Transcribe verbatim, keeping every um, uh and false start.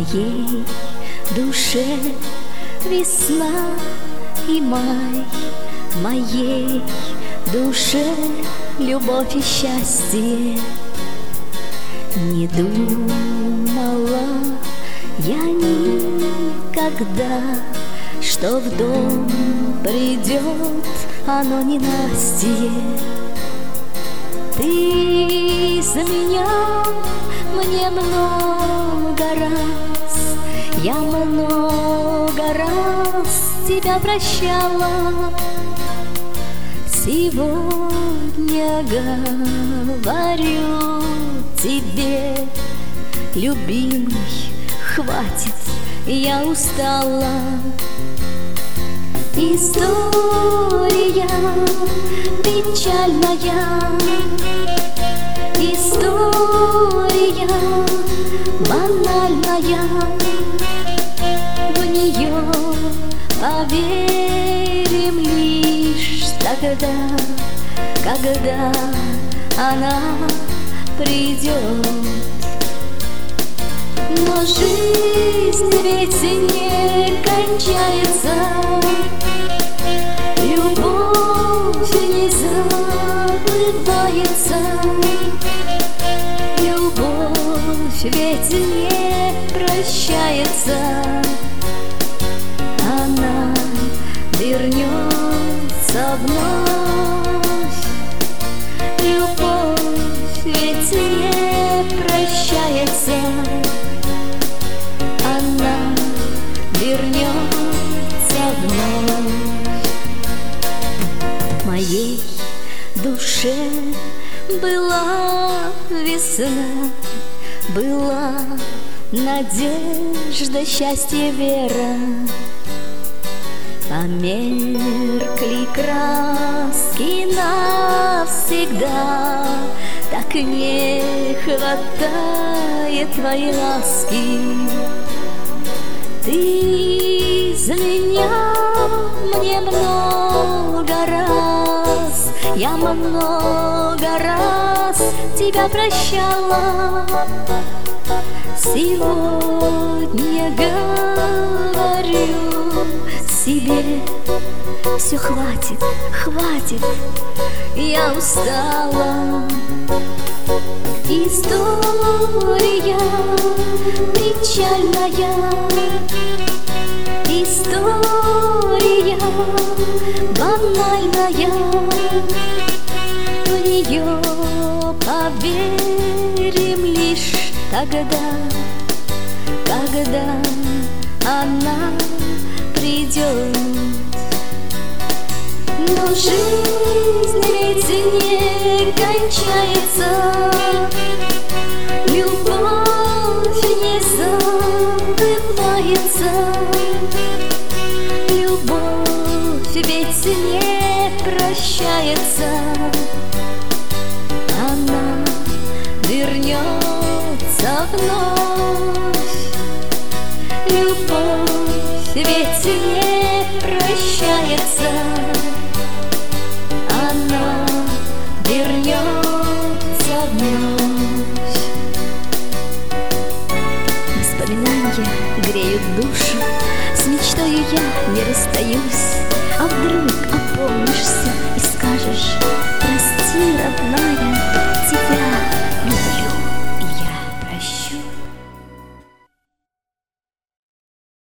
моей душе весна и май, в моей душе любовь и счастье. Не думала я никогда, что в дом придет оно ненастье. Ты заменял мне много раз, я много раз тебя прощала. Сегодня говорю тебе, любимый, хватит, я устала. История печальная, история банальная, в нее поверим лишь тогда, когда она придет. Но жизнь ведь не кончается, любовь не забывается, любовь ведь не прощается, она вернется вновь. Любовь ведь не прощается, она вернется вновь. В моей душе была весна, была надежда, счастье, вера. Померкли краски навсегда, так не хватает твоей ласки. Ты заменял мне много раз, я много раз тебя прощала. Сегодня говорю себе, все хватит, хватит, я устала. История печальная, история банальная, в нее поверим лишь тогда, когда она придет. Но жизнь ведь не кончается, любовь не забывается, любовь ведь не прощается, она вернется вновь. Любовь ведь не прощается, она вернется вновь. Воспоминания греют душу, с мечтою я не расстаюсь. А вдруг опомнишься и скажешь: прости, родная,